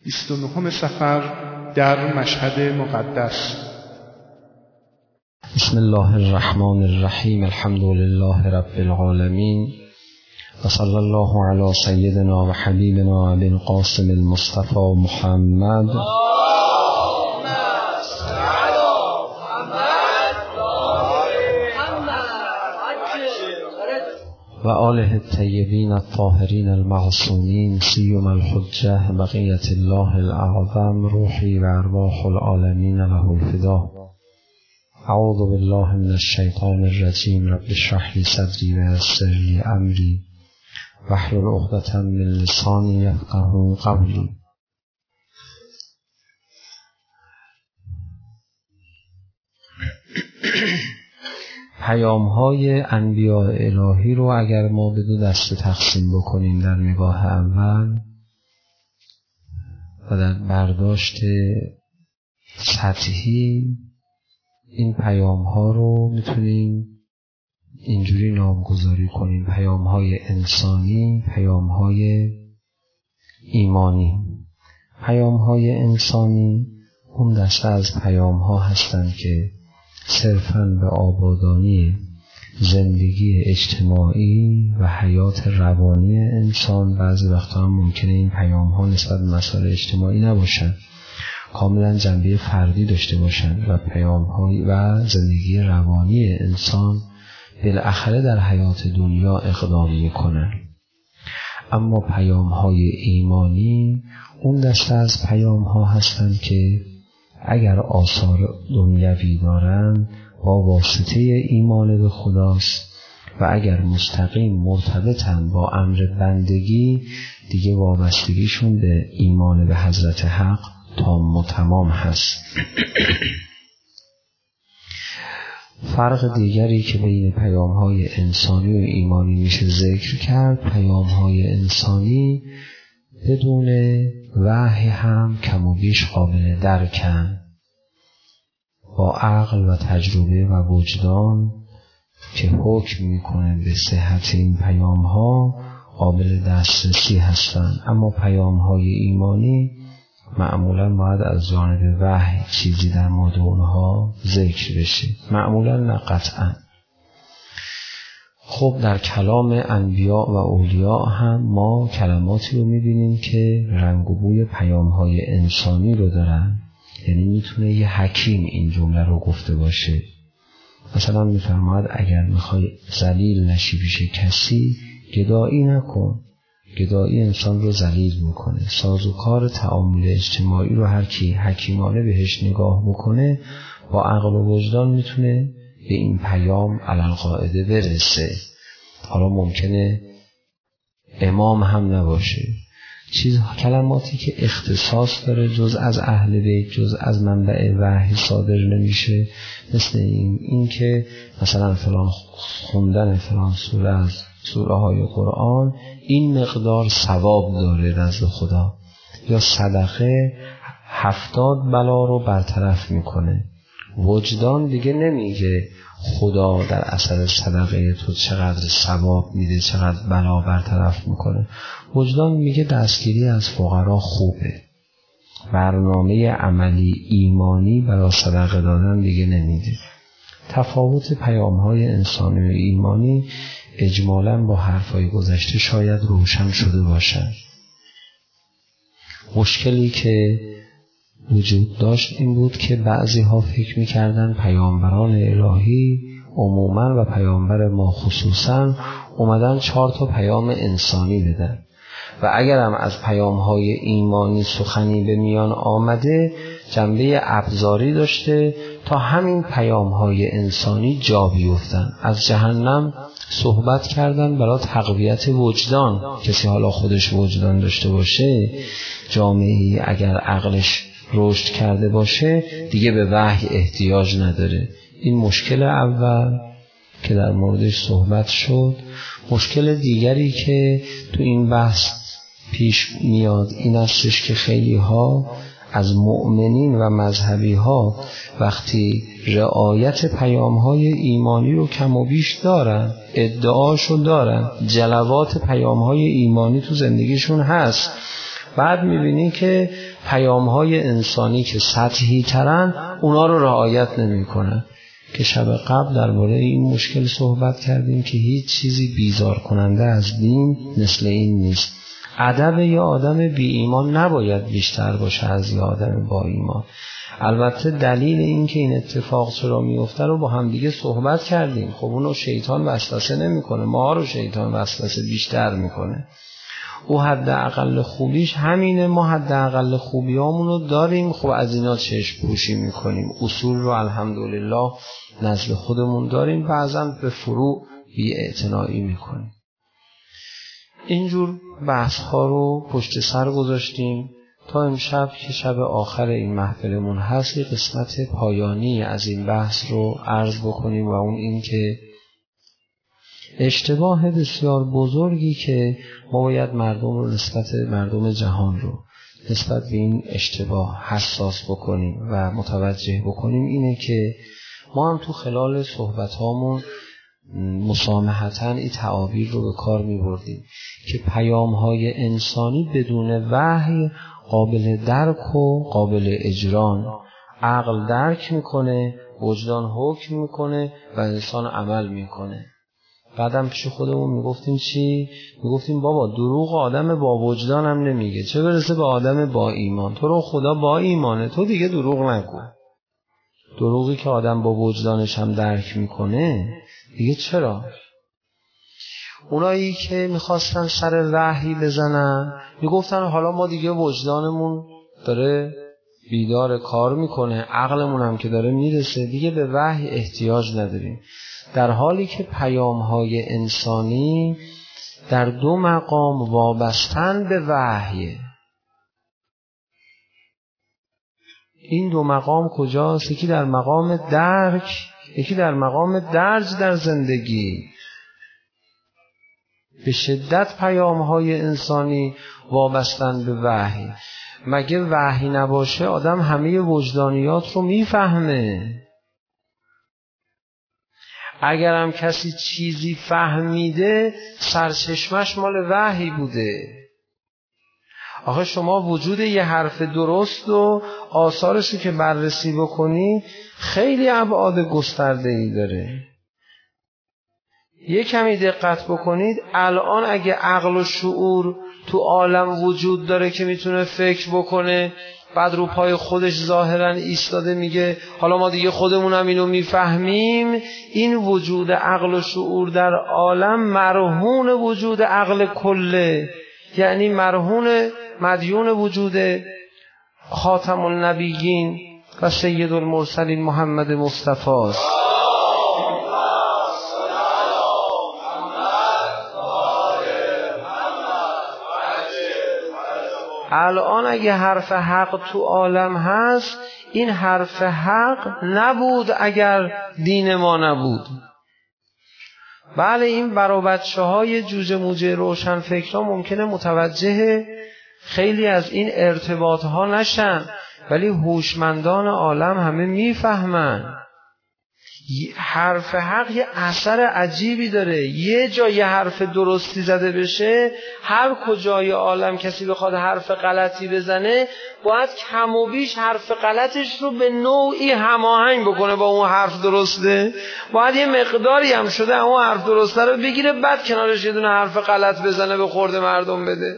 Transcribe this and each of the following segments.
29 صفر در مشهد مقدس. بسم الله الرحمن الرحیم. الحمد لله رب العالمین و صلی الله علی سیدنا و حبیبنا ابی القاسم المصطفى محمد و آله الطیبین الطاهرین المعصومین سیما الحجة بقیة الله الاعظم روحی و ارواح العالمین له الفدا. اعوذ بالله من الشیطان الرجیم. رب اشرح لی صدری و یسر لی امری واحلل عقدة من لسانی یفقهوا قولی. پیام‌های انبیاء الهی رو اگر ما به دو دسته تقسیم بکنیم، در نگاه اول و در برداشت سطحی، این پیام‌ها رو میتونیم اینجوری نامگذاری کنیم: پیام‌های انسانی، پیام‌های ایمانی. پیام‌های انسانی اون دسته از پیام‌ها هستند که صرفاً به آبادانی زندگی اجتماعی و حیات روانی انسان. بعضی وقتا هم ممکنه این پیام‌ها نسبت به مسائل اجتماعی نباشن، کاملاً جنبه فردی داشته باشن و پیام‌های و زندگی روانی انسان بالاخره در حیات دنیا اقدام می‌کنن. اما پیام‌های ایمانی اون دسته از پیام‌ها هستند که اگر آثار دنیوی دارند با واسطه ایمان به خداست و اگر مستقیم مرتبطن با امر بندگی، دیگه وابستگیشون به ایمان به حضرت حق تام و تمام هست. فرق دیگری که بین پیام‌های انسانی و ایمانی میشه ذکر کرد: پیام‌های انسانی بدون وحی هم کم و بیش قابل درکن، با عقل و تجربه و وجدان که حکم میکنه به صحت این پیام‌ها قابل دسترسی هستند. اما پیام‌های ایمانی معمولاً باید از جانب وحی چیزی در مورد اونها ذکر بشه، معمولاً نه قطعاً. خب در کلام انبیاء و اولیاء هم ما کلماتی رو میبینیم که رنگ و بوی پیام‌های انسانی رو دارن. یعنی میتونه یه حکیم این جمله رو گفته باشه. مثلا میفرماید اگر میخوای ذلیل نشی پیش کسی، گدایی نکن. گدایی انسان رو ذلیل میکنه. سازوکار تعامل اجتماعی رو هر کی حکیمانه بهش نگاه بکنه، با عقل و وجدان میتونه به این پیام علالقاعده برسه. حالا ممکنه امام هم نباشه، کلماتی که اختصاص داره، جز از اهل بیت، جز از منبع وحی صادر نمیشه، مثل این که مثلا فلان خوندن فلان سوره از سوره های قرآن این مقدار ثواب داره نزد خدا، یا صدقه 70 بلا رو برطرف میکنه. وجدان دیگه نمیگه خدا در اثر صدقه تو چقدر ثواب میده، چقدر بلا برطرف میکنه. وجدان میگه دستگیری از فقرا خوبه. برنامه عملی ایمانی برای صدقه دادن دیگه نمیده. تفاوت پیام‌های انسانی و ایمانی اجمالاً با حرفای گذشته شاید روشن شده باشد. مشکلی که وجود داشت این بود که بعضی ها فکر می‌کردن پیامبران الهی عموماً و پیامبر ما خصوصاً اومدن 4 تا پیام انسانی بدن و اگر هم از پیام‌های ایمانی سخنی به میان آمده جنبه ابزاری داشته تا همین پیام‌های انسانی جا بیفتن. از جهنم صحبت کردن برای تقویت وجدان. کسی حالا خودش وجدان داشته باشه، جامعه‌ای اگر عقلش رشد کرده باشه، دیگه به وحی احتیاج نداره. این مشکل اول که در موردش صحبت شد. مشکل دیگری که تو این بحث پیش میاد این استش که خیلی ها از مؤمنین و مذهبی ها وقتی رعایت پیام های ایمانی رو کم و بیش دارن، ادعاشو دارن، جلوات پیام های ایمانی تو زندگیشون هست، بعد میبینی که پیام‌های انسانی که سطحی ترن اونا رو رعایت نمی‌کنن. که شب قبل درباره این مشکل صحبت کردیم که هیچ چیزی بیزار کننده از دین مثل این نیست. ادب یا آدم بی ایمان نباید بیشتر باشه از یا آدم با ایمان. البته دلیل این که این اتفاق چرا میفته رو با هم دیگه صحبت کردیم. خب اونو شیطان وسوسه نمیکنه، ما رو شیطان وسوسه بیشتر میکنه. او حداقل خوبیش همینه، ما حداقل خوبیامونو داریم. خب از اینا چشم پوشی میکنیم، اصول رو الحمدلله نزد خودمون داریم، بعضا به فروع بی‌اعتنایی میکنیم. اینجور بحث ها رو پشت سر گذاشتیم تا امشب که شب آخر این محفلمون هست یه قسمت پایانی از این بحث رو عرض بکنیم و اون این که اشتباه بسیار بزرگی که ما باید مردم جهان رو نسبت به این اشتباه حساس بکنیم و متوجه بکنیم اینه که ما هم تو خلال صحبتامون مسامحتاً این تعابیر رو به کار می‌بردیم که پیام‌های انسانی بدون وحی قابل درک و قابل اجران. عقل درک میکنه، وجدان حکم میکنه و انسان عمل میکنه. بعدم پیش خودمون میگفتیم چی؟ میگفتیم بابا دروغ آدم با وجدان هم نمیگه، چه برسه به آدم با ایمان. تو رو خدا با ایمانه، تو دیگه دروغ نگو. دروغی که آدم با وجدانش هم درک میکنه دیگه چرا؟ اونایی که میخواستن سر وحی بزنن میگفتن حالا ما دیگه وجدانمون داره بیدار کار میکنه، عقلمون هم که داره میرسه، دیگه به وحی احتیاج نداریم. در حالی که پیام‌های انسانی در دو مقام وابستن به وحی. این دو مقام کجاست؟ یکی در مقام درک، یکی در مقام درج در زندگی. به شدت پیام‌های انسانی وابستن به وحی. مگه وحی نباشه آدم همه وجدانیات رو میفهمه؟ اگرم کسی چیزی فهمیده سرچشمش مال وحی بوده. آخه شما وجود یه حرف درست و آثارشو که بررسی بکنی خیلی ابعاد گسترده‌ای داره. یه کمی دقت بکنید، الان اگه عقل و شعور تو عالم وجود داره که میتونه فکر بکنه، بعد رو پای خودش ظاهرا ایستاده میگه حالا ما دیگه خودمون هم اینو میفهمیم، این وجود عقل و شعور در عالم مرهون وجود عقل کله، یعنی مرهون مدیون وجود خاتم النبیین و سید المرسلین محمد مصطفی است. الان اگه حرف حق تو عالم هست، این حرف حق نبود اگر دین ما نبود. بله این برا بچه های جوجه موجه روشن فکرها ممکنه متوجه خیلی از این ارتباط ها نشن، ولی هوشمندان عالم همه میفهمن. حرف حق یه اثر عجیبی داره. یه جای حرف درستی زده بشه، هر کجای عالم کسی بخواد حرف غلطی بزنه باید کم و بیش حرف غلطش رو به نوعی هماهنگ بکنه با اون حرف درسته. باید یه مقداری هم شده اون حرف درسته رو بگیره، بعد کنارش یه دونه حرف غلط بزنه به خورد مردم بده.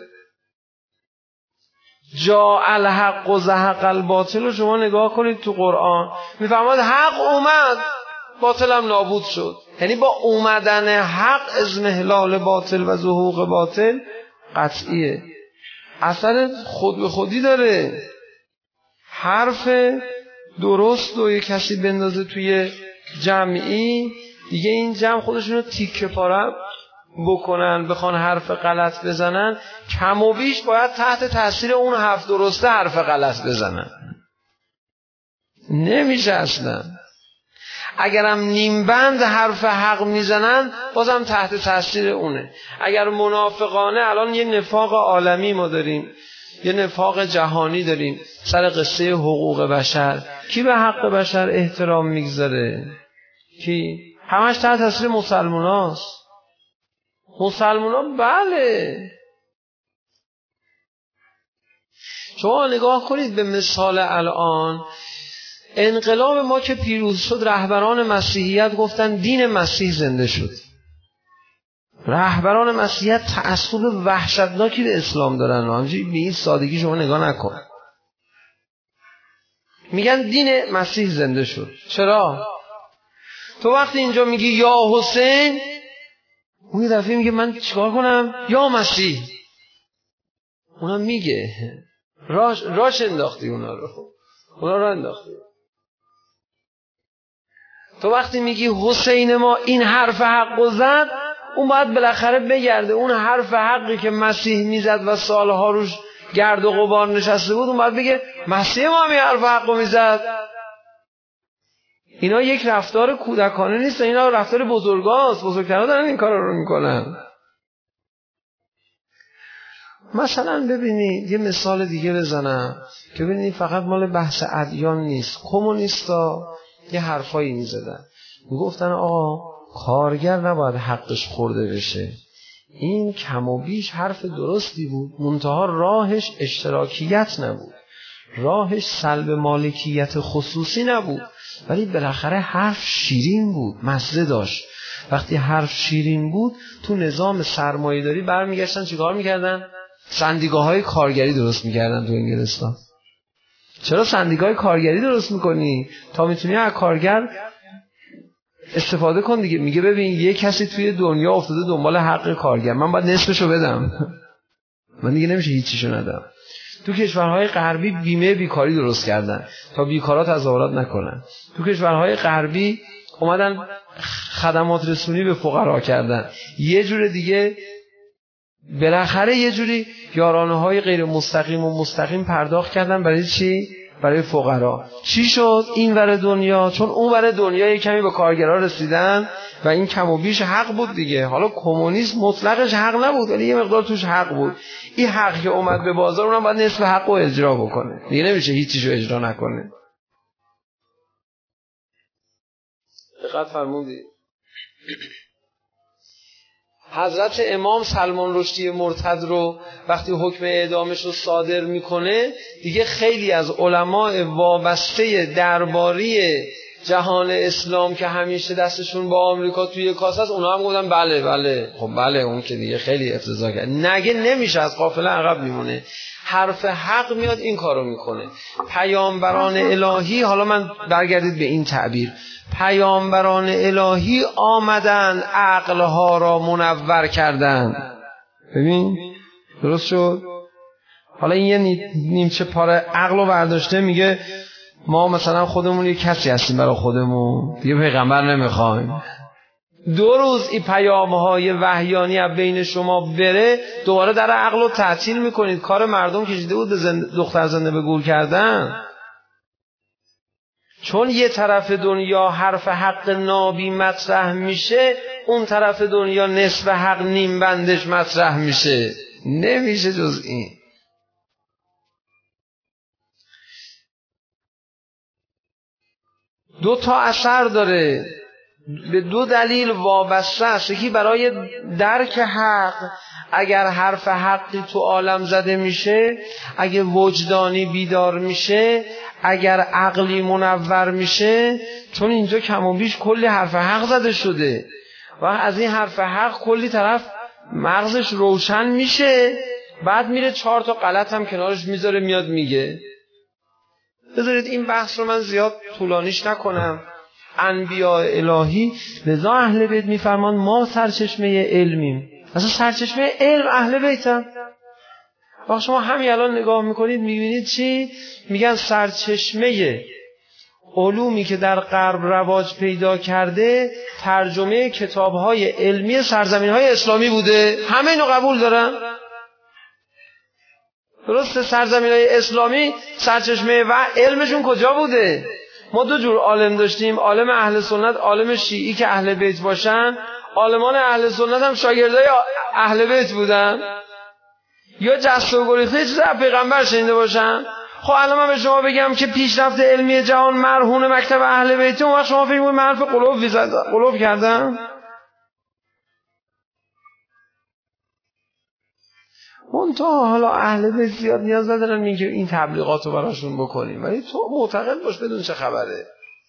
جا الحق و زهق الباطل رو شما نگاه کنید تو قرآن، میفهمید حق اومد باطل هم نابود شد. یعنی با اومدن حق اضمحلال باطل و ظهوق باطل قطعیه، اثر خود به خودی داره. حرف درست و یک کسی بندازه توی جمعی، دیگه این جمع خودشونو تیکه پاره بکنن، بخوان حرف غلط بزنن، کم و بیش باید تحت تاثیر اون حرف درسته حرف غلط بزنن. نمیشه اصلا. اگرم نیم بند حرف حق میزنن بازم تحت تاثیر اونه. اگر منافقانه، الان یه نفاق عالمی ما داریم، یه نفاق جهانی داریم سر قصه حقوق بشر. کی به حق بشر احترام میگذاره؟ کی؟ همش تحت تاثیر مسلماناست. مسلمانان بله شما نگاه کنید به مثال الان انقلاب ما که پیروز شد، رهبران مسیحیت گفتن دین مسیح زنده شد. رهبران مسیحیت تعصب وحشتناکی به اسلام دارن، همینجوری به این سادگی شما نگاه نکن. میگن دین مسیح زنده شد. چرا؟ تو وقتی اینجا میگی یا حسین، اون یه دفعه میگه من چیکار کنم؟ یا مسیح. اونم میگه راش انداختی اونا رو انداختی. تو وقتی میگی حسین ما این حرف حق زد، اون باید بالاخره بگرده اون حرف حقی که مسیح میزد و سالها روش گرد و غبار نشسته بود، اون باید بگه مسیح ما هم این حرف حق میزد. اینا یک رفتار کودکانه نیست، اینا رفتار بزرگاست. بزرگترها دارن این کارا رو میکنن. مثلا ببینید یه مثال دیگه بزنم که ببینید فقط مال بحث ادیان نیست. کمونیستا یه حرفایی میزدن، میگفتن آقا کارگر نباید حقش خورده بشه. این کم و بیش حرف درستی بود، منتها راهش اشتراکیت نبود، راهش سلب مالکیت خصوصی نبود، ولی بالاخره حرف شیرین بود، مزه داشت. وقتی حرف شیرین بود تو نظام سرمایه‌داری برمیگشتن چیکار میکردن؟ سندیکاهای کارگری درست میکردن تو انگلستان. چرا سندیکای کارگری درست میکنی؟ تا میتونی از کارگر استفاده کن دیگه. میگه ببین یه کسی توی دنیا افتاده دنبال حق کارگر، من باید نصفشو بدم، من دیگه نمیشه هیچیشو ندم. تو کشورهای غربی بیمه بیکاری درست کردن تا بیکارا تظاهرات نکنن. تو کشورهای غربی اومدن خدمات رسونی به فقرا کردن. یه جور دیگه بالاخره یه جوری یارانه‌های غیر مستقیم و مستقیم پرداخت کردن. برای چی؟ برای فقرا. چی شد این ور دنیا؟ چون اون ور دنیا یه کمی به کارگرها رسیدن و این کم و بیش حق بود دیگه. حالا کمونیسم مطلقش حق نبود ولی یه مقدار توش حق بود. این حق که اومد به بازار اونم باید نصف حق رو اجرا بکنه دیگه، نمیشه هیچیشو اجرا نکنه. دقت فرمودید؟ حضرت امام سلمان رشدی مرتضی رو وقتی حکم اعدامش رو صادر میکنه، دیگه خیلی از علماء وابسته درباری جهان اسلام که همیشه دستشون با آمریکا توی کاسه است، اونا هم گفتن بله. خب بله، اون که دیگه خیلی افتضاح کرد، نگه نمیشه، از قافله عقب میمونه. حرف حق میاد این کارو میکنه. پیامبران الهی، حالا من برگردید به این تعبیر، پیامبران الهی آمدن عقلها را منور کردن. ببین درست شد؟ حالا این یه نیمچه پاره عقل رو برداشته، میگه ما مثلا خودمون یه کسی هستیم برای خودمون، دیگه پیغمبر نمیخوایم. 2 روز این پیام‌های وحیانی از بین شما بره، دوباره در عقل رو تعطیل میکنید. کار مردم کشیده بود به دختر زنده به گور کردن. چون یه طرف دنیا حرف حق نابی مطرح میشه، اون طرف دنیا نصف حق نیم بندش مطرح میشه. نمیشه جز این. دو تا اثر داره، به 2 دلیل وابسته است. یکی برای درک حق، اگر حرف حقی تو عالم زده میشه، اگر وجدانی بیدار میشه، اگر عقلی منور میشه، چون اینجا کم و بیش کلی حرف حق زده شده و از این حرف حق کلی طرف مغزش روشن میشه، بعد میره 4 تا غلط هم کنارش میذاره میاد میگه. بذارید این بحث رو من زیاد طولانیش نکنم. انبیاء الهی، لذا اهل بیت میفرمان ما سرچشمه علمیم. اصلا سرچشمه علم اهل بیتن. وقتی شما همین الان نگاه میکنید میبینید چی؟ میگن سرچشمه علومی که در غرب رواج پیدا کرده ترجمه کتابهای علمی سرزمینهای اسلامی بوده. همه اینو قبول دارن. درسته؟ سرزمینهای اسلامی سرچشمه و علمشون کجا بوده؟ ما 2 جور عالم داشتیم، عالم اهل سنت، عالم شیعی که اهل بیت باشن. عالمان اهل سنت هم شاگردای اهل بیت بودن، یا جست و گریخته چیز از پیغمبر شنیده باشن. خب الان من به شما بگم که پیشرفت علمی جهان مرهون مکتب اهل بیت، اون وقت شما فکر می‌کنید من حرف قلوب کردم؟ منتها حالا اهل بیت زیاد نیاز ندارن اینکه این تبلیغات رو براشون بکنیم، ولی تو معتقد باش بدون چه خبره.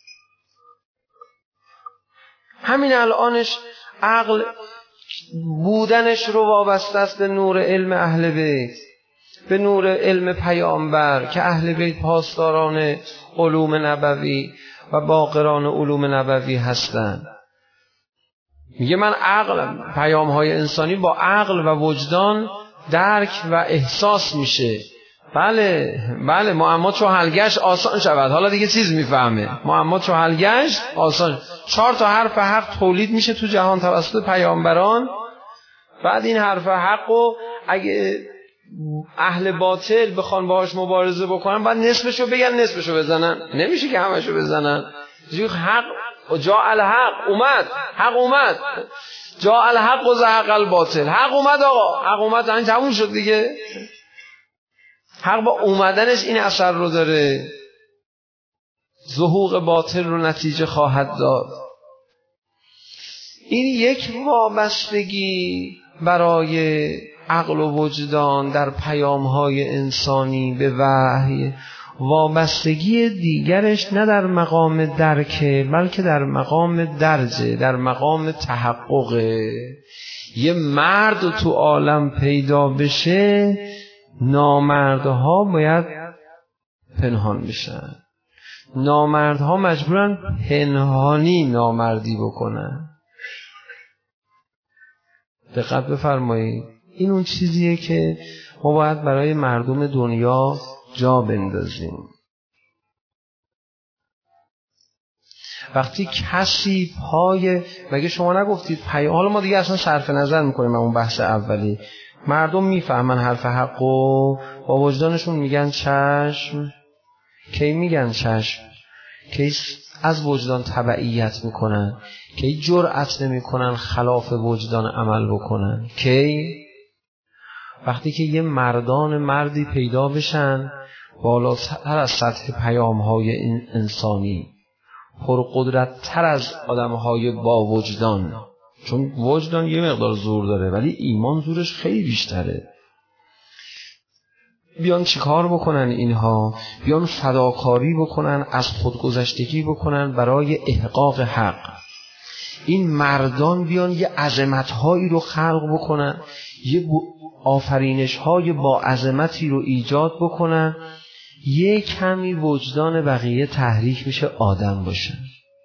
همین الانش عقل بودنش رو وابسته است به نور علم اهل بیت، به نور علم پیامبر که اهل بیت پاسداران علوم نبوی و باقران علوم نبوی هستند. میگه من عقلم، پیام‌های انسانی با عقل و وجدان درک و احساس میشه. بله معما چو حل گشت آسان شود. حالا دیگه چیز میفهمه. معما چو حل گشت آسان. 4 تا حرف حق تولید میشه تو جهان توسط پیامبران. بعد این حرف حقو اگه اهل باطل بخوان باهاش مبارزه بکنن بعد نصفشو بگن نصفشو بزنن. نمیشه که همشو بزنن. حق جاء الحق اومد، حق اومد، جاء الحق و زهق الباطل. حق اومد آقا، حق اومد، همین تموم شد دیگه. حق با اومدنش این اثر رو داره، ظهور باطل رو نتیجه خواهد داد. این یک وابستگی برای عقل و وجدان در پیام‌های انسانی به وحی. وابستگی دیگرش نه در مقام درکه بلکه در مقام درجه، در مقام تحققه. یه مرد تو عالم پیدا بشه، نامردها باید پنهان بشن. نامردها مجبورن پنهانی نامردی بکنن. دقت بفرمایید، این اون چیزیه که ما باید برای مردم دنیا جا بندازیم. وقتی کسی مگه شما نگفتید حالا ما دیگه اصلا صرف نظر میکنیم اون بحث اولی. مردم میفهمن حرف حقو، با وجدانشون میگن چشم. کی میگن چشم؟ کی از وجدان تبعیت میکنن، کی جرأت نمیکنن خلاف وجدان عمل بکنن. کی؟ وقتی که یه مردی پیدا بشن بالاتر از سطح پیام‌های این انسانی، پرقدرت تر از آدم‌های با وجدان. چون وجدان یه مقدار زور داره ولی ایمان زورش خیلی بیشتره. بیان چیکار بکنن اینها؟ بیان فداکاری بکنن، از خودگذشتگی بکنن برای احقاق حق. این مردان بیان یه عظمت‌هایی رو خلق بکنن، یه آفرینش‌های با عظمتی رو ایجاد بکنن. یه کمی وجدان بقیه تحریک میشه آدم باشن.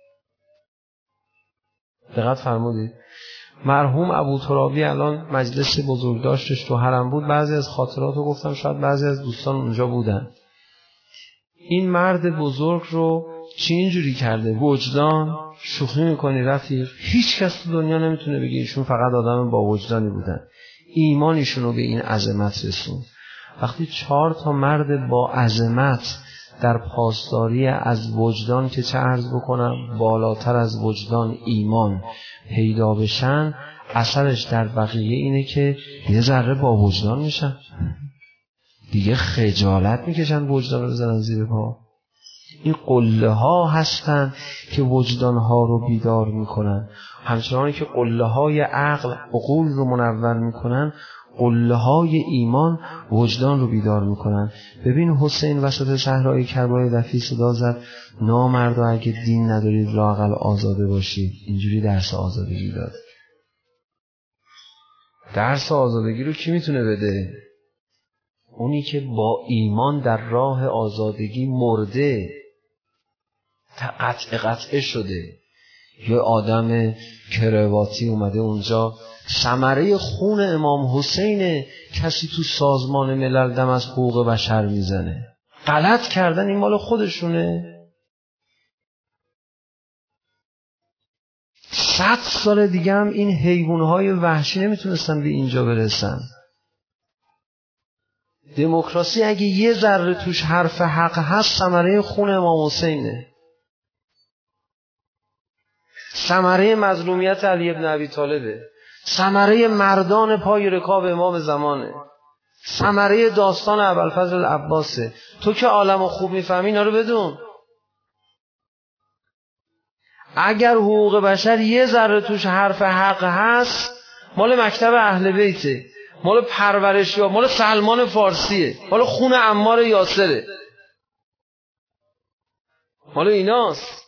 دقت فرمودید؟ مرحوم ابوترابی الان مجلس بزرگداشتش تو حرم بود. بعضی از خاطراتو گفتم، شاید بعضی از دوستان اونجا بودن. این مرد بزرگ رو چی اینجوری کرده؟ وجدان. شوخی میکنی رفیق؟ هیچ کس تو دنیا نمیتونه بگه ایشون فقط آدم با وجدانی بودن. ایمانشون رو به این عظمت رسون. وقتی 4 تا مرد با عظمت در پاسداری از وجدان که چه عرض بکنم بالاتر از وجدان ایمان پیدا بشن، اثرش در بقیه اینه که یه ذره با وجدان میشن دیگه، خجالت میکشن وجدان رو بزنن زیر پا. این قله ها هستن که وجدان ها رو بیدار میکنن. همچنانی که قله های عقل عقول رو منور میکنن، قله های ایمان وجدان رو بیدار میکنن. ببین حسین وسط صحرای کربلای دفی صدا زد نامردا اگه دین ندارید لااقل آزاده باشید. اینجوری درس آزادگی داد. درس آزادگی رو کی میتونه بده؟ اونی که با ایمان در راه آزادگی مرده، قطعه شده. یه آدم کرواتی اومده اونجا، ثمره خون امام حسین، کسی تو سازمان ملل دم از حقوق بشر میزنه. غلط کردن، این مال خودشونه. 100 سال دیگه هم این حیوانهای وحشی نمیتونستن به اینجا برسن. دموکراسی اگه یه ذره توش حرف حق هست، ثمره خون امام حسینه. ثمره مظلومیت علی ابن ابی طالبه. ثمره مردان پای رکاب امام زمانه. ثمره داستان ابوالفضل عباسه. تو که عالمو خوب میفهمی اینا رو بدون. اگر حقوق بشر یه ذره توش حرف حق هست، مال مکتب اهل بیته. مال پرورشی ها، مال سلمان فارسیه، مال خون عمار یاسره، مال ایناست.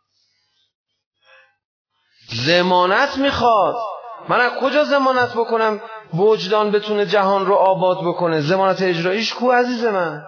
ضمانت میخواد. من از کجا ضمانت بکنم وجدان بتونه جهان رو آباد بکنه؟ ضمانت اجراییش کو عزیز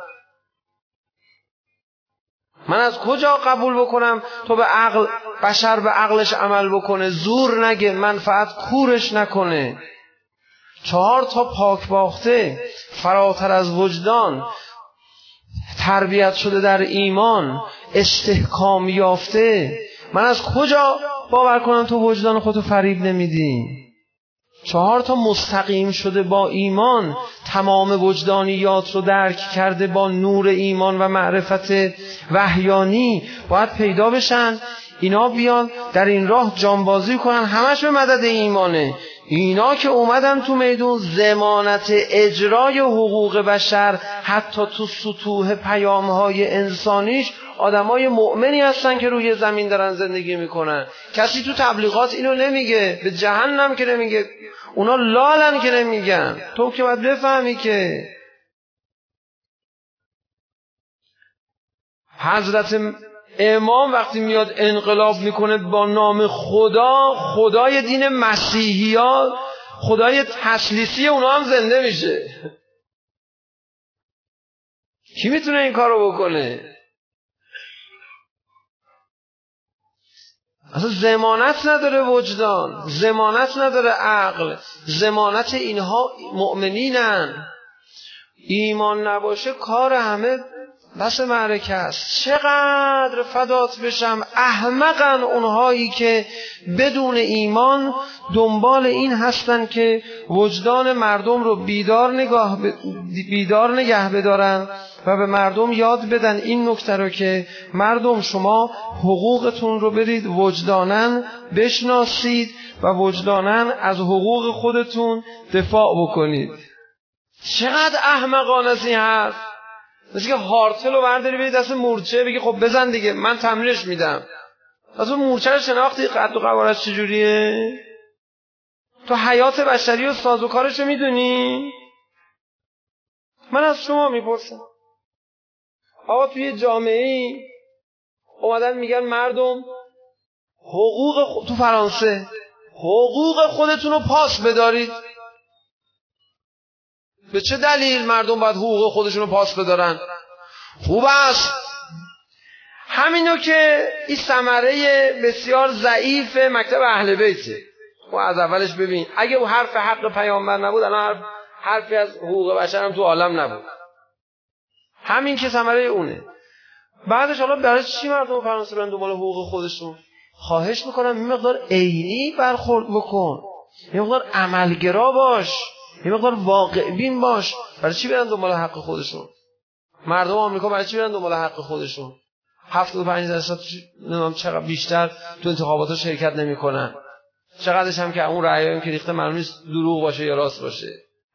من از کجا قبول بکنم تو به عقل، بشر به عقلش عمل بکنه، زور نگه، منفعت کورش نکنه؟ 4 پاک باخته فراتر از وجدان، تربیت شده در ایمان، استحکام یافته، من از کجا باور کنم تو وجدان خودتو فریب نمیدی؟ 4 مستقیم شده با ایمان، تمام وجدانیات رو درک کرده با نور ایمان و معرفت وحیانی، باید پیدا بشن. اینا بیان در این راه جانبازی کنن، همش به مدد ایمانه. اینا که اومدن تو میدون، ضمانت اجرای حقوق بشر حتی تو سطوح پیام‌های انسانیش، آدمای مؤمنی هستن که روی زمین دارن زندگی میکنن. کسی تو تبلیغات اینو نمیگه، به جهنم که نمیگه، اونا لالن که نمیگن. تو که باید بفهمی که حضرت امام وقتی میاد انقلاب میکنه با نام خدا، خدای دین مسیحیات، خدای تثلیثی اونا هم زنده میشه. کی میتونه این کارو بکنه؟ اصلا ضمانت نداره وجدان، ضمانت نداره عقل، ضمانت اینها مؤمنینن. ایمان نباشه کار همه بس معرکه است. چقدر فدات بشم احمقن اونهایی که بدون ایمان دنبال این هستن که وجدان مردم رو بیدار نگه بدارن و به مردم یاد بدن این نکته رو که مردم شما حقوقتون رو برید وجدانن بشناسید و وجدانن از حقوق خودتون دفاع بکنید. چقدر احمقانه است این حرف. مثل که هارتل رو برداری برید دست مورچه بگی خب بزن دیگه من تمرینش میدم. اصلا مورچه رو شناختی قد و قوارش چجوریه؟ تو حیات بشری و سازوکارش رو میدونی؟ من از شما میپرسم آقا توی جامعه‌ای اومدن میگن مردم تو فرانسه حقوق خودتون رو پاس بدارید. به چه دلیل مردم باید حقوق خودشون رو پاس بدارن؟ خوب است. همینو که این ثمره بسیار ضعیف مکتب اهل بیته. خب از اولش ببین اگه اون حرف حق پیامبر نبود الان حرفی از حقوق بشر هم تو عالم نبود. همین که ثمره اونه. بعدش حالا برای چی مردم فرانسه برن دنبال حقوق خودشون؟ خواهش میکنم این مقدار عینی برخورد بکن، این مقدار عملگرا باش، این مقدار واقع بین باش. برای چی برن دنبال حق خودشون؟ مردم آمریکا برای چی برن دنبال حق خودشون؟ 75% چقدر بیشتر تو انتخابات شرکت نمیکنن. چقدرش هم که اون رأیایی که ریخته معلوم نیست دروغ باشه یا راست باشه.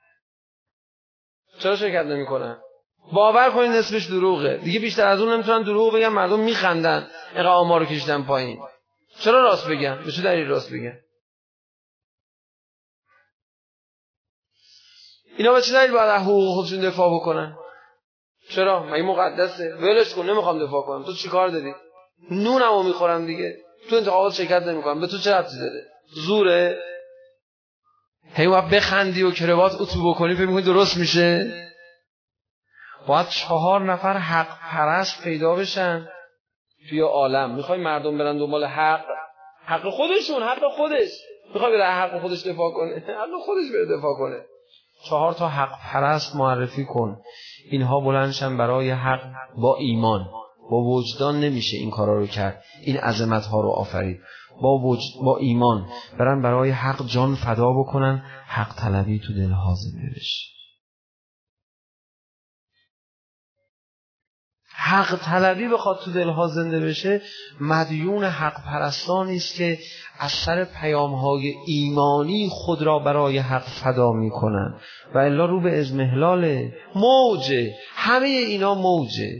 چرا شرکت نمیکنن؟ باور کنید نصفش دروغه. دیگه بیشتر از اون نمیتونن دروغ بگن، مردم میخندن. اینقدر آمار رو کشیدن پایین. چرا راست بگن؟ به چه دلیل راست بگن؟ اینا به چه دلیل باید از حقوق خودشون دفاع بکنن؟ چرا؟ مگه مقدسه؟ ولش کن نمیخوام دفاع کنم. تو چیکار داری؟ نونمو میخورم دیگه. تو انتخابات شرکت نمیکنم. به تو چه ربطی داره؟ زوره؟ هی وقت بخندی و کروات اتو بکنی فکر می‌کنی درست میشه؟ باید 4 نفر حق پرست پیدا بشن توی عالم. میخوای مردم برن دنبال حق خودشون، حق خودش. میخوای بره حق خودش دفاع کنه، حق خودش بره دفاع کنه. 4 حق پرست معرفی کن. اینها بلندشن برای حق با ایمان. با وجدان نمیشه این کارا رو کرد، این عظمت ها رو آفرید. با ایمان برن برای حق جان فدا بکنن، حق طلبی تو دلها زنده بشه. حق طلبی بخواد تو دلها زنده بشه، مدیون حق پرستانی است که از سر پیام‌های ایمانی خود را برای حق فدا می‌کنند و الا رو به اضمحلال موجه. همه اینا موجه.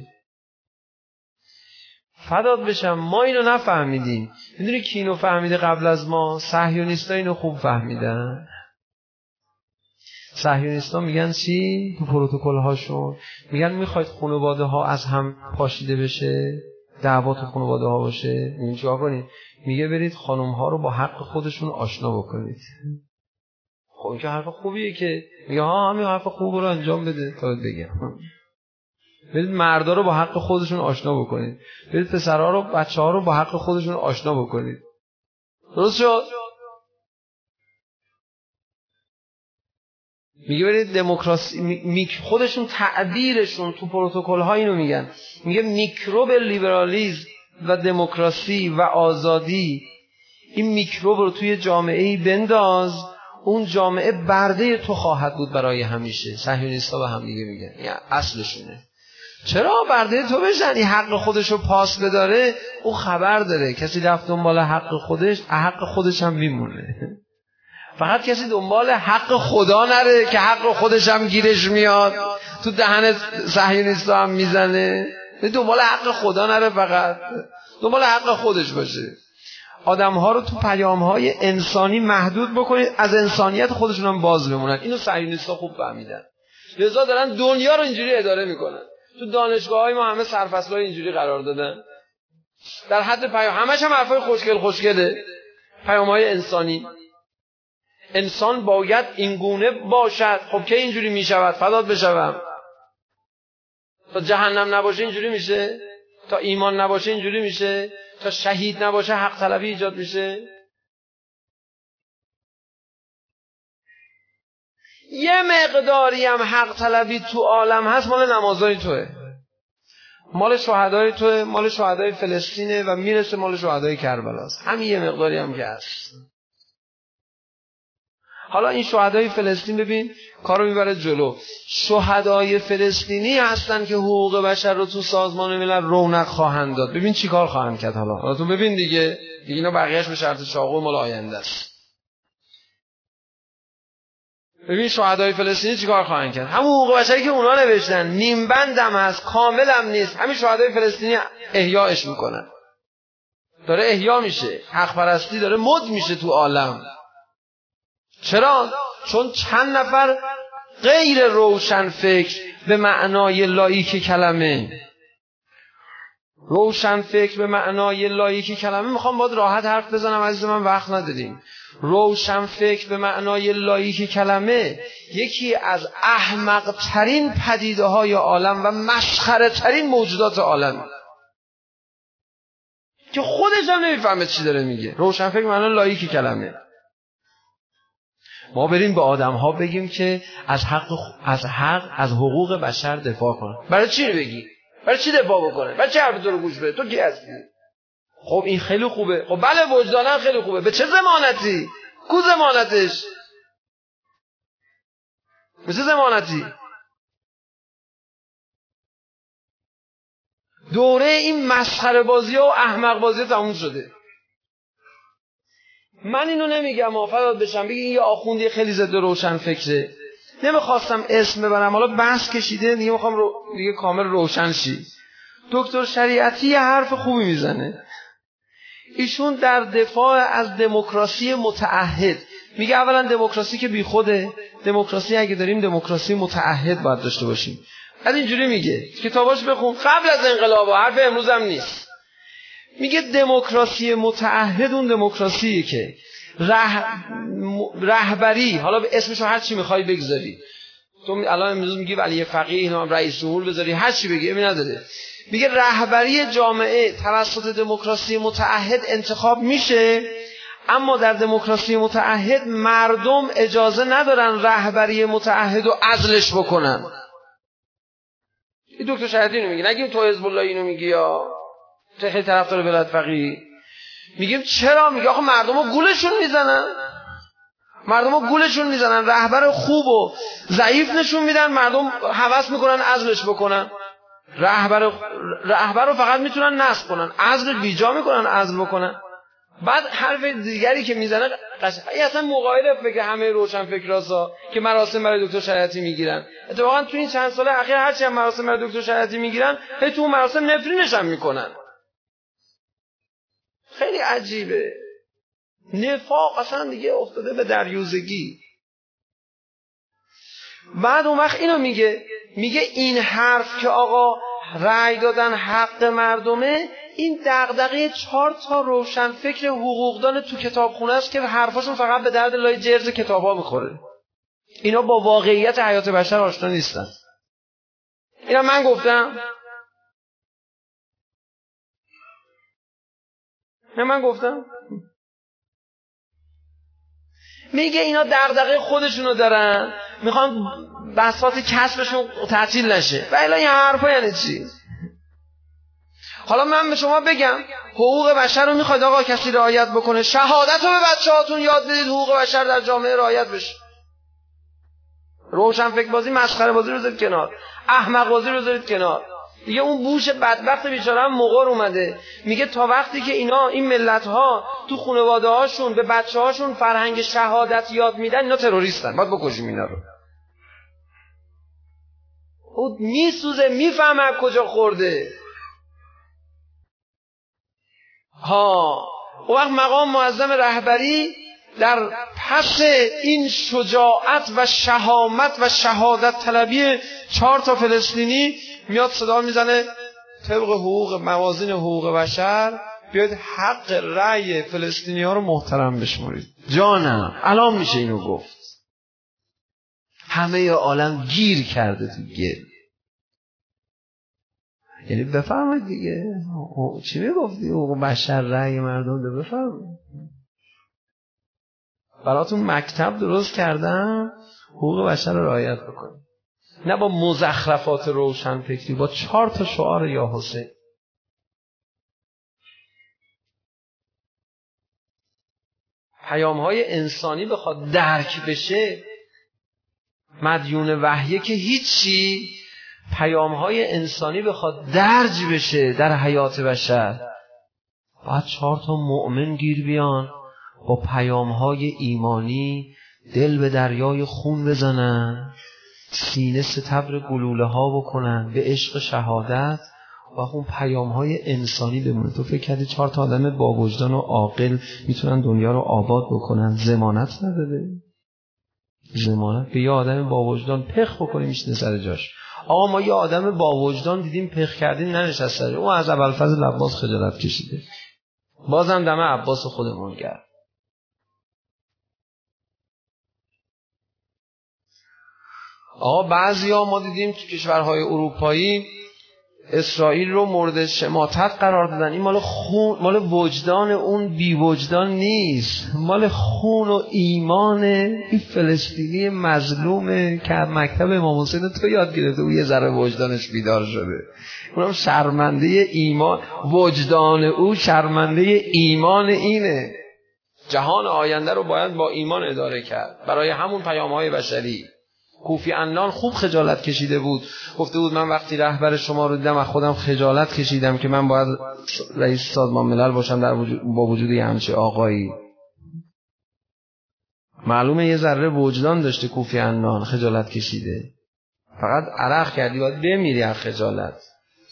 فدات بشم ما اینو نفهمیدیم. میدونی کی اینو فهمیده قبل از ما؟ صهیونیست‌ها اینو خوب فهمیدن. صهیونیست‌ها میگن چی تو پروتکل هاشون؟ میگن میخواید خانواده ها از هم پاشیده بشه، دعوا تو خانواده ها باشه، این چیکار کنید؟ میگه برید خانم ها رو با حق خودشون آشنا بکنید. خب این که حرف خوبیه که میگه ها همین حرف خوب رو انجام بده تا بگم. برید مردا رو با حق خودشون آشنا بکنید، برید پسرها رو بچه‌ها رو با حق خودشون آشنا بکنید. درست شد؟ میگه برید دموکراسی خودشون تعبیرشون تو پروتکل ها اینو میگن، میگه میکروب لیبرالیسم و دموکراسی و آزادی، این میکروب رو توی جامعه‌ای بنداز، اون جامعه برده تو خواهد بود برای همیشه. صهیونیست‌ها به هم دیگه میگن یعنی اصلشونه. چرا برده تو بشن؟ این حق خودشو پاس بداره، او خبر داره کسی رفت دنبال حق خودش، حق خودش هم میمونه. فقط کسی دنبال حق خدا نره که حق خودش هم گیرش میاد، تو دهن صهیونیست‌ها هم میزنه. دنبال حق خدا نره، فقط دنبال حق خودش باشه. آدم‌ها رو تو پیام‌های انسانی محدود بکنید، از انسانیت خودشون هم باز بمونن. اینو صهیونیست‌ها خوب فهمیدن، لذا دارن دنیا رو اینجوری اداره میکنن. تو دانشگاه‌های ما همه سرفصل‌های اینجوری قرار دادن، در حد پیام همش هم حرفای خوشگله، پیام‌های انسانی. انسان باید اینگونه باشد. خب که اینجوری میشود؟ فدات بشوم. تا جهنم نباشه اینجوری میشه؟ تا ایمان نباشه اینجوری میشه؟ تا شهید نباشه حق طلبی ایجاد میشه؟ یه مقداری هم حق طلبی تو عالم هست، مال نمازای توه، مال شهدای توه، مال شهدای فلسطینه و میرسه مال شهدای کربلاست. همین یه مقداری هم که هست. حالا این شهدای فلسطین ببین کارو میبره جلو. شهدای فلسطینی هستن که حقوق بشر رو تو سازمان ملل رونق خواهند داد. ببین چی کار خواهند کرد. حالا تو ببین دیگه اینا بقیه‌اش به شرط چاقو مال آینده است. ببین شهدای فلسطینی چی کار خواهند کرد. همون حقوق بشری که اونا نوشتن، نیم بندم هست، کاملم نیست، همین شهدای فلسطینی احیاش میکنن. داره احیا میشه، حق پرستی داره مد میشه تو عالم. چرا؟ چون چند نفر غیر روشن فکر به معنای لاییک کلمه، روشن فکر به معنای لاییک کلمه، میخوام باید راحت حرف بزنم عزیز من، وقت نداریم. روشن فکر به معنای لاییک کلمه یکی از احمق ترین پدیده های عالم و مسخره ترین موجودات عالم که خودش هم نمیفهمه چی داره میگه. روشن فکر به معنای لاییک کلمه. ما بریم به آدم ها بگیم که از حقوق بشر دفاع کنن. برای چی رو بگی؟ برای چی دفاع بکنه؟ برای چی حرف تو رو گوش بده؟ تو کی هستی؟ خب این خیلی خوبه. خب بله وجدانا خیلی خوبه. به چه ضمانتی؟ کو ضمانتش؟ به چه ضمانتی؟ دوره این مسخره بازی و احمق بازی تموم شده. من اینو نمیگم آفراد بشم بگی یه آخوندی خیلی ضد روشن فکره، نمیخواستم اسم ببرم، حالا بحث کشیده دیگه میخوام دیگه کامل روشن شی. دکتر شریعتی یه حرف خوبی میزنه. ایشون در دفاع از دموکراسی متعهد میگه اولا دموکراسی که بی خوده، دموکراسی اگه داریم دموکراسی متعهد باید داشته باشیم. بعد اینجوری میگه، کتاباش بخون، قبل از انقلاب، حرف امروز هم نیست. میگه دموکراسی متعهد اون دموکراسیه که رهبری، حالا به اسمشو هر چی میخوای بگذاری، تو الان امروز میگی ولی فقیه، رئیس جمهور بذاری، هر چی بگی امی نداره. میگه رهبری جامعه توسط دموکراسی متعهد انتخاب میشه، اما در دموکراسی متعهد مردم اجازه ندارن رهبری متعهد رو عزلش بکنن. این دکتر شریعتی اینو میگه، نگیم تو حزب الله اینو میگی یا خیلی طرفدار ولایت فقیه. میگیم چرا؟ میگه آخه مردمو گولشون میزنن، رهبر خوب و ضعیف نشون میدن، مردم هوس میکنن عزلش بکنن. رهبر رو فقط میتونن نصب کنن، عزل بیجا میکنن، عزل بکنن. بعد حرف دیگری که میزنه این اصلا مقابل فکر همه روشن فکراسا که مراسم برای دکتر شریعتی میگیرن. اتفاقا تو این چند سال اخیر هرچی هم مراسم برای دکتر شریعتی میگیرن، هی تو اون مراسم نفرینش هم میکنن. خیلی عجیبه. نفاق اصلا دیگه افتاده به دریوزگی. بعد اون وقت اینو میگه این حرف که آقا رأی دادن حق مردمه، این دغدغه 4 تا روشنفکر حقوقدان تو کتابخونه است که حرفاشون فقط به درد لای جرز کتابا میخوره. اینا با واقعیت حیات بشر آشنا نیستن. اینا من گفتم؟ نه من گفتم؟ میگه اینا دغدغه خودشونو دارن، میخوان بساط کسبشون تعطیل نشه. و الا این حرفا یعنی چی؟ حالا من به شما بگم حقوق بشر رو میخواید آقا کسی رعایت بکنه، شهادت رو به بچه‌هاتون یاد بدید حقوق بشر در جامعه رعایت بشه. روشن فکر بازی، مسخره بازی رو بذارید کنار، احمق بازی رو بذارید کنار. دیگه اون بوش بدبخت بیچاره هم مقر اومده میگه تا وقتی که اینا این ملت ها تو خانواده هاشون به بچه هاشون فرهنگ شهادت یاد میدن، اینا تروریستن، باید بکشیم اینا رو. او میسوزه، میفهمه کجا خورده. اون وقت مقام معظم رهبری در پس این شجاعت و شهامت و شهادت طلبی 4 تا فلسطینی میاد صدا میزنه طبق حقوق موازین حقوق بشر بیاید حق رأی فلسطینی ها رو محترم بشمارید. جانم الان میشه اینو گفت. همه عالم گیر کرده تو گل. یعنی بفرمایید دیگه چی میگفتی حقوق بشر رأی مردم ده، بفرمایید براتون مکتب درست کردم حقوق بشر رو رعایت بکنید، نه با مزخرفات روشن فکری، با 4 تا شعار یا حسین. پیام‌های انسانی بخواد درک بشه مدیون وحیه که هیچی، پیام‌های انسانی بخواد درج بشه در حیات بشر باید 4 تا مؤمن گیر بیان با پیام‌های ایمانی دل به دریای خون بزنن، سینه ستبر گلوله ها بکنن به عشق شهادت و اون پیام‌های انسانی بمونه. تو فکر کردی 4 تا آدم با وجدان و عاقل میتونن دنیا رو آباد بکنن؟ ضمانت نداره. ضمانت به یه آدم با وجدان پخ بکنی میشینه سر جاش. آقا ما یه آدم با وجدان دیدیم پخ کردیم ننشسته، اون از ابوالفضل عباس خجالت کشیده، بازم دم عباس خودمون کرد. آقا بعضیا ما دیدیم تو کشورهای اروپایی اسرائیل رو مورد شماتت قرار دادن. این مال وجدان اون بی وجدان نیست، مال خون و ایمان این فلسطینی مظلومه که مکتب امام حسین تو یاد گرفته و یه ذره وجدانش بیدار شده. اونم شرمنده ایمان، وجدان او شرمنده ایمان اینه. جهان آینده رو باید با ایمان اداره کرد. برای همون پیام‌های بشری کوفی عنان خوب خجالت کشیده بود، گفته بود من وقتی رهبر شما رو دیدم از خودم خجالت کشیدم که من باید رئیس سازمان ملل باشم با وجود یه همچه آقایی. معلومه یه ذره وجدان داشته کوفی عنان، خجالت کشیده. فقط عرق کردی باید بمیری از خجالت.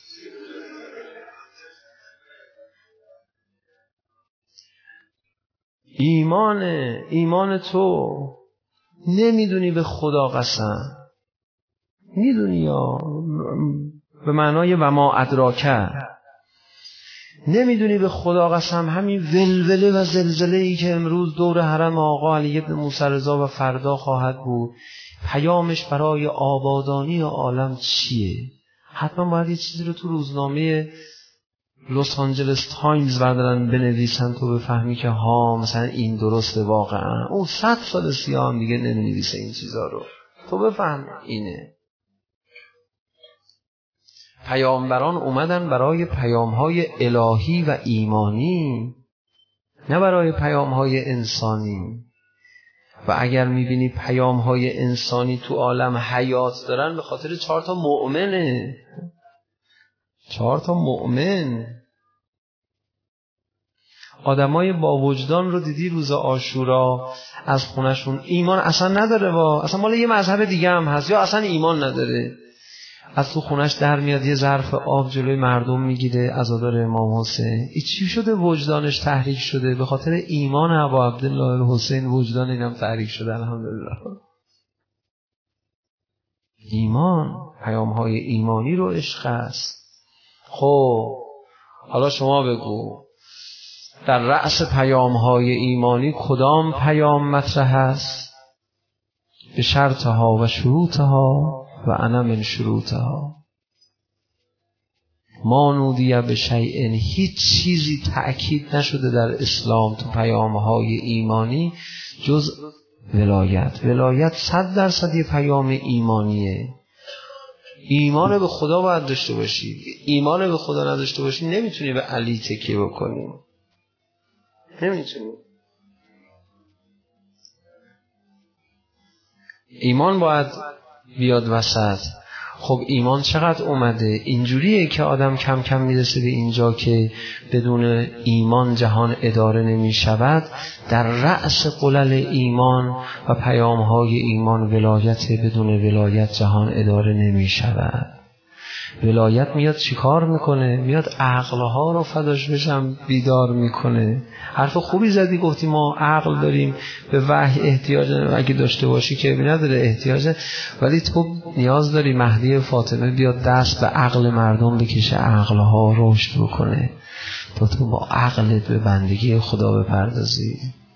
ایمان تو نمیدونی به خدا قسم، میدونی یا به معنای و ما ادراکه، نمیدونی به خدا قسم همین ولوله و زلزله ای که امروز دور حرم آقا علی بن موسی رضا و فردا خواهد بود پیامش برای آبادانی عالم چیه؟ حتما باید یه چیزی رو تو روزنامه لس آنجلس تایمز بردارن بنویسن تو بفهمی که ها مثلا این درسته واقعا. اون 100 سال سیاه هم دیگه نمی‌نویسه این چیزا رو، تو بفهم اینه. پیامبران اومدن برای پیام‌های الهی و ایمانی، نه برای پیام‌های انسانی. و اگر می‌بینی پیام‌های انسانی تو عالم حیات دارن به خاطر 4 تا مؤمنه. 4 تا مؤمن. آدمای با وجدان رو دیدی روز عاشورا از خونشون ایمان اصلا نداره، اصلا مال یه مذهب دیگه هم هست، یا اصلا ایمان نداره، از تو خونش در میاد یه ظرف آب جلوی مردم میگیره عزادار امام حسین. این چی شده وجدانش تحریک شده؟ به خاطر ایمان ابا عبدالله الحسین وجدان اینم تحریک شده. الحمدلله. ایمان، پیام‌های ایمانی رو عشق است. خب حالا شما بگو در رأس پیام‌های ایمانی کدام پیام مطرح است؟ به شرطها و شروطها و انا من شروطها. ما نودیه به شیء، هیچ چیزی تأکید نشده در اسلام تو پیام‌های ایمانی جز ولایت. ولایت 100% یه پیام ایمانیه. ایمان به خدا باید داشته باشی. ایمان به خدا نداشته باشی نمیتونی به علی تکیه بکنی، نمیتونی. ایمان باید بیاد وسط. خب ایمان چقدر اومده؟ اینجوریه که آدم کم کم میرسه به اینجا که بدون ایمان جهان اداره نمی شود. در رأس قلل ایمان و پیامهای ایمان ولایت، بدون ولایت جهان اداره نمی شود. ولایت میاد چیکار میکنه؟ میاد عقلها رو فداش بشم بیدار میکنه. حرف خوبی زدی، گفتی ما عقل داریم، به وحی احتیاج نداریم. اگه داشته باشی که نداره احتیاج، ولی تو نیاز داری مهدی فاطمه بیاد دست به عقل مردم بکشه، عقلها رشد بکنه تا تو با عقلت به بندگی خدا بپردازی،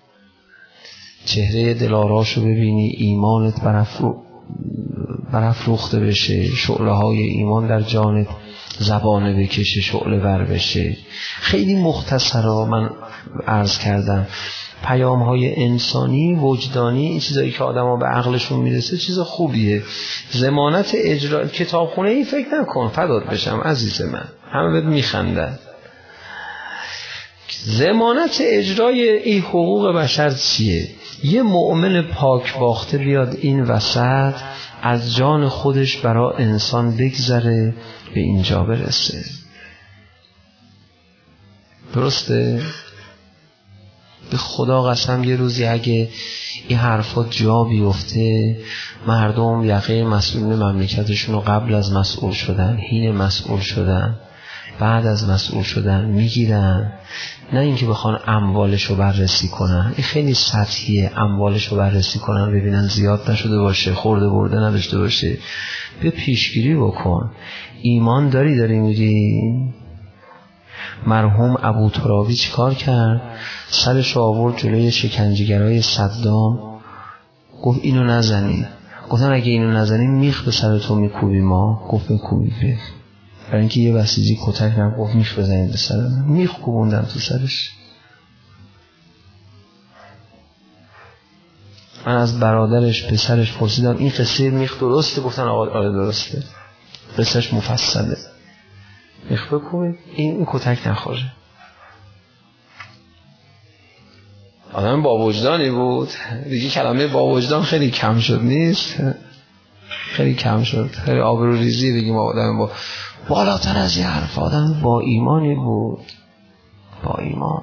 چهره دلاراشو ببینی، ایمانت برافروخته بشه، شعله های ایمان در جانت زبانه بکشه، شعله ور بشه. خیلی مختصرا من عرض کردم پیام های انسانی وجدانی، این چیزایی که آدم ها به عقلشون میرسه چیز خوبیه. ضمانت اجرا کتابخونه ای فکر نکن، فدات بشم عزیز من، همه بهت میخندن. ضمانت اجرای این حقوق بشر چیه؟ یه مؤمن پاک باخته بیاد این وسط، از جان خودش برای انسان بگذره، به اینجا برسه. درسته؟ به خدا قسم یه روزی اگه این حرفات جا بیفته، مردم یقه مسئولین مملکتشون رو قبل از مسئول شدن، حین مسئول شدن، بعد از مسئول شدن میگیرن، نه اینکه بخوان اموالشو بررسی کنن. این خیلی سطحیه، اموالشو بررسی کنن ببینن زیاد نشده باشه، خورده برده نداشته باشه. به پیشگیری بکن. ایمان داری میری. مرحوم ابو ترابی چیکار کرد؟ سرش آورد جلوی شکنجهگرای صدام، گفت اینو نزنی. گفتن اگه اینو نزنی میخ به سر تو میکوبی. ما گفت میکوبی به، برای اینکه یه بسیجی کتک نم، گفت میخ بزنید به سر من. میخ کوبوندن تو سرش. من از برادرش پسرش پرسیدم این قصه میخ درسته؟ گفتن آره درسته، قصهش مفصله. میخ بکوبید این کتک نخوره. آدم با وجدانی بود دیگه. کلمه با وجدان خیلی کم شد، نیست؟ خیلی کم شد، خیلی آبروریزی بگیم آدم با بالاتر از یه حرف. آدم با ایمانی بود، با ایمان.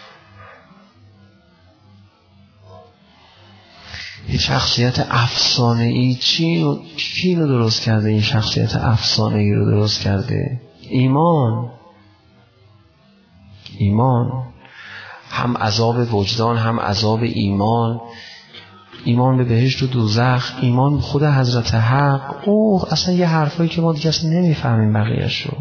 یه شخصیت افسانه‌ای. چی اینو درست کرده؟ این شخصیت افسانه‌ای رو درست کرده ایمان. هم عذاب وجدان، هم عذاب ایمان. ایمان به بهشت و دوزخ، ایمان به خود حضرت حق. اصلا یه حرفایی که ما دیگه اصلا نمیفهمیم بقیه‌اش رو.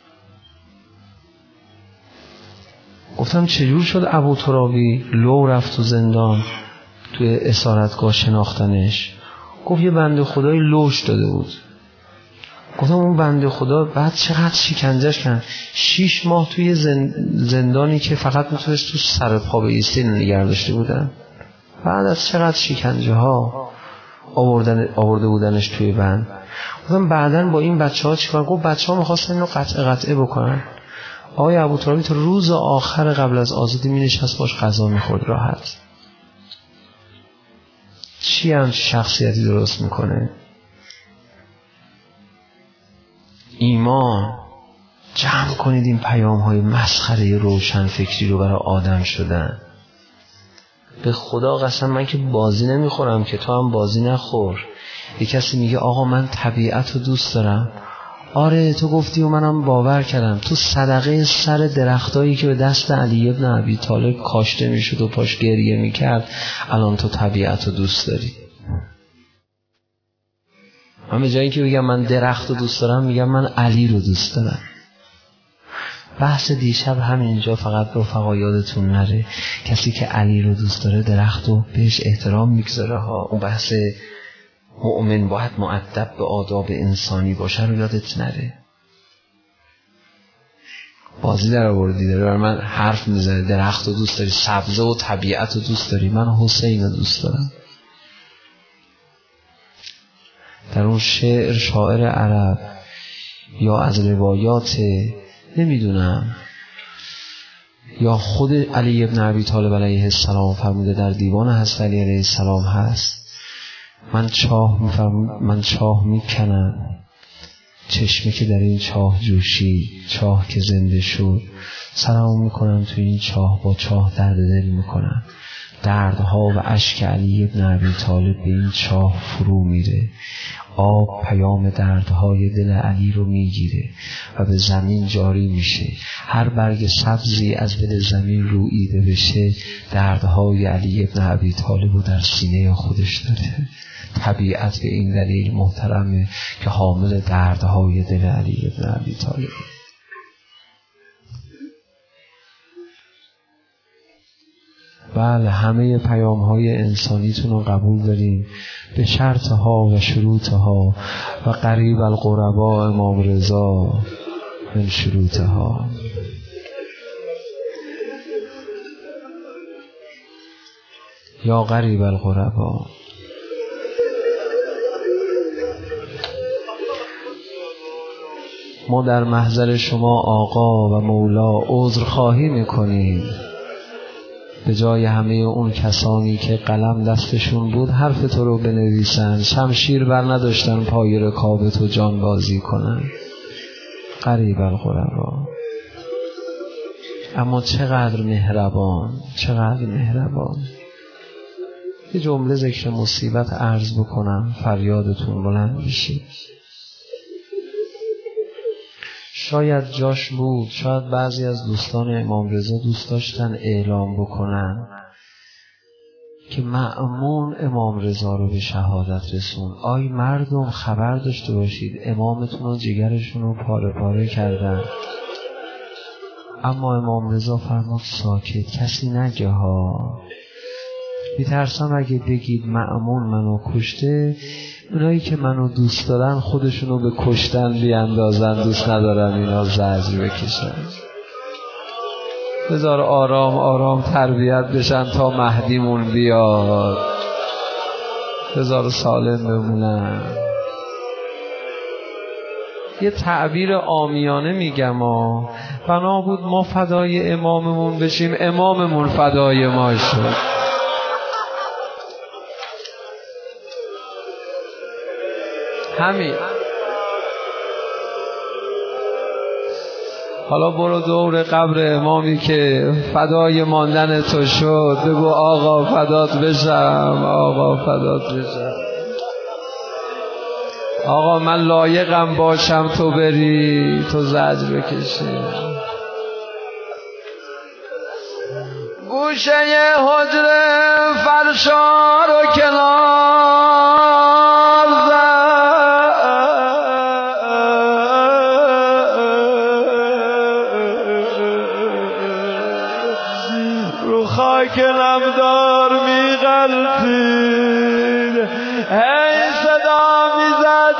گفتم چجور شد ابو ترابی لو رفت تو زندان، توی اسارتگاه شناختنش؟ گفت یه بنده خدای لوش داده بود. گفتم اون بنده خدا بعد چقدر شکنجهش کردن. 6 ماه توی زندانی که فقط میتونست تو سر پا بایسته نگه داشته بودن. بعد از چقدر شکنجه ها آورده بودنش توی بند. گفتم بعدن با این بچه ها چیکار؟ گفت بچه ها میخواستن اینو قطعه بکنن. آقای ابو ترابی تا روز آخر قبل از آزادی می نشست باش غذا میخورد راحت. چی هم شخصیتی درست میکنه؟ ایمان. جمع کنید این پیام های مسخره روشن فکری رو برای آدم شدن. به خدا قسم من که بازی نمیخورم که تو هم بازی نخور. یه کسی میگه آقا من طبیعت رو دوست دارم. آره تو گفتی و منم باور کردم. تو صدقه سر درختایی که به دست علی ابن ابی طالب کاشته میشد و پاش گریه میکرد، الان تو طبیعت رو دوست داری. من به جای اینکه بگم من درخت رو دوست دارم میگم من علی رو دوست دارم. بحث دیشب همینجا فقط رفقا یادتون نره، کسی که علی رو دوست داره درخت رو بهش احترام میگذاره ها. اون بحث مؤمن باید مؤدب به آداب انسانی باشه رو یادت نره. بازی در آوردی داره برای من حرف میزنه، درخت رو دوست داری، سبزه و طبیعت رو دوست داری، من حسین رو دوست دارم. در اون شاعر عرب یا از روایات نمیدونم یا خود علی ابن ابی طالب علیه السلام فرموده در دیوان حضرت علی علیه السلام هست، من چاه میکنم، چشمه که در این چاه جوشید، چاه که زنده شد، سلام میکنم تو این چاه، با چاه درد دل میکنم. دردها و اشک علی ابن ابی طالب به این چاه فرو میره، آب پیام دردهای دل علی رو میگیره و به زمین جاری میشه. هر برگ سبزی از دل زمین روییده بشه، دردهای علی ابن ابی طالب رو در سینه خودش داره. طبیعت به این دلیل محترمه که حامل دردهای دل علی ابن ابی طالب. بله، همه پیام‌های انسانیتون رو قبول داریم به شرطها و شروطها و قریب القرباء امام رضا من شروطها. یا قریب القرباء، ما در محضر شما آقا و مولا عذرخواهی میکنیم به جای همه اون کسانی که قلم دستشون بود حرف تو رو بنویسن، شمشیر بر نداشتن پای رکاب تو جان بازی کنن. قریب القربا، اما چقدر مهربان، چقدر مهربان. یه جمله ذکر مصیبت عرض بکنم فریادتون بلند بشه. شاید جاش بود، شاید بعضی از دوستان امام رضا دوست داشتن اعلام بکنن که مأمون امام رضا رو به شهادت رسون. آی مردم خبر داشته باشید امامتون رو جگرشون رو پاره پاره کردن. اما امام رضا فرمود ساکت، کسی نگه ها، میترسم اگه بگید مأمون منو کشته، اونایی که منو دوست دارن خودشونو به کشتن بیاندازن، دوست ندارن اینا زجر بکشن. بذار آرام آرام تربیت بشن تا مهدیمون بیاد، بذار سالم بمونن. یه تعبیر عامیانه میگم بنا بود ما فدای اماممون بشیم، اماممون فدای ما شد. همین. حالا برو دور قبر امامی که فدای ماندن تو شد، بگو آقا فدات بشم، آقا فدات بشم، آقا من لایقم باشم تو بری، تو زجر بکشی. گوشه حجره فرشا رو کنار رو خاک نمدار میغلطید، هی صدا میزد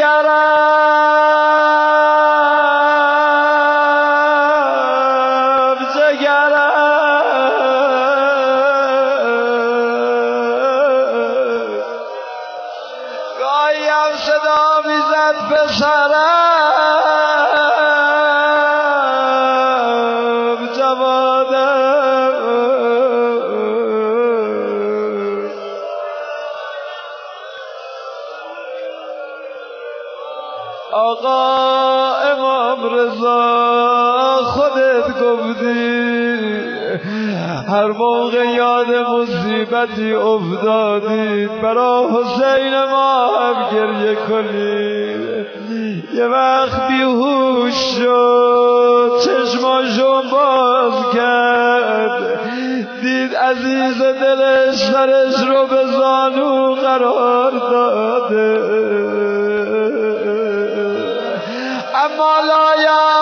جگرم گاهی هم صدا میزد پسرم جوادم. آقا امام رضا خودت گفتی هر موقع یاد مصیبتی افتادید برای حسین ما هم گریه کنید. یه وقت بیهوش شد، چشماشو باز کرد، دید عزیز دلش سرش رو به زانو قرار داده. یا